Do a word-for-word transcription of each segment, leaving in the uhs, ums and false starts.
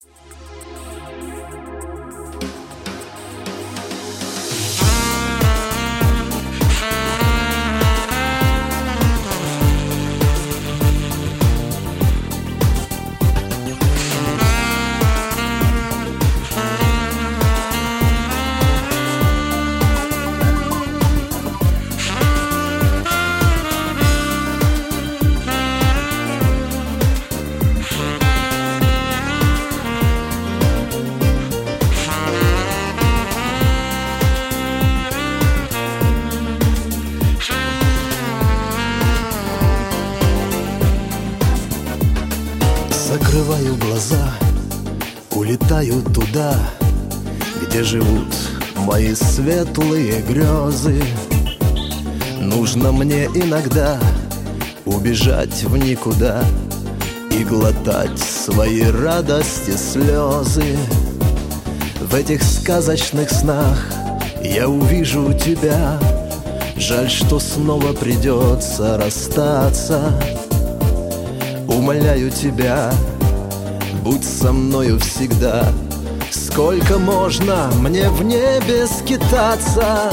Закрываю глаза, улетаю туда, где живут мои светлые грезы. Нужно мне иногда убежать в никуда и глотать свои радости слезы. В этих сказочных снах я увижу тебя. Жаль, что снова придется расстаться. Умоляю тебя, будь со мною всегда. Сколько можно мне в небе скитаться?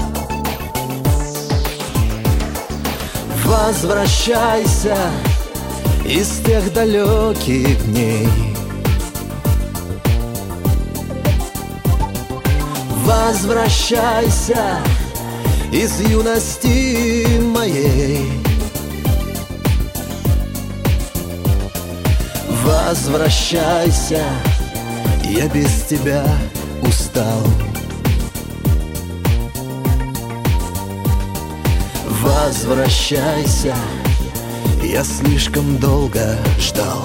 Возвращайся из тех далеких дней. Возвращайся из юности моей. Возвращайся, я без тебя устал. Возвращайся, я слишком долго ждал.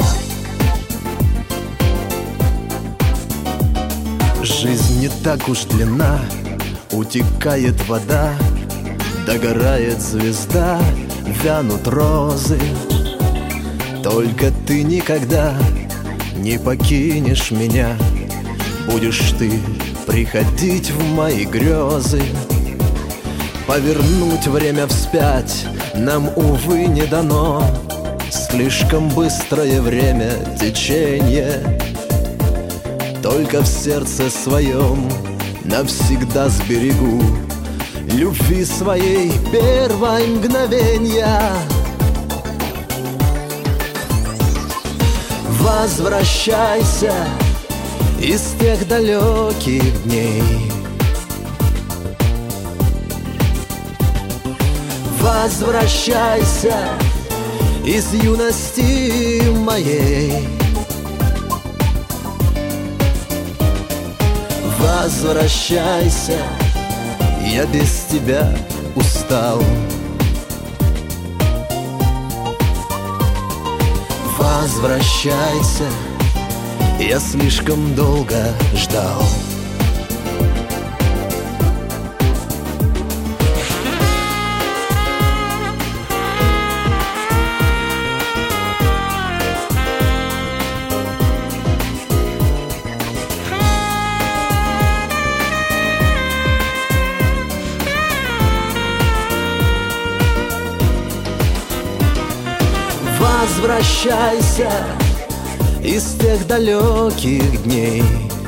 Жизнь не так уж длинна, утекает вода, догорает звезда, вянут розы. Только ты никогда не покинешь меня. Будешь ты приходить в мои грезы. Повернуть время вспять нам, увы, не дано. Слишком быстрое время течение. Только в сердце своем навсегда сберегу любви своей первое мгновенья. Возвращайся из тех далеких дней. Возвращайся из юности моей. Возвращайся, я без тебя устал. Возвращайся, я слишком долго ждал. Возвращайся из тех далеких дней.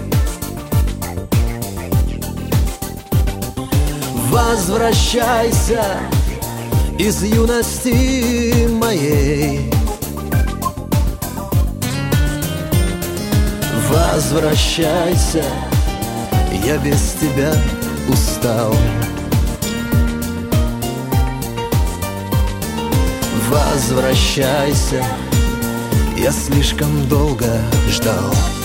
Возвращайся из юности моей. Возвращайся, я без тебя устал. Возвращайся, я слишком долго ждал.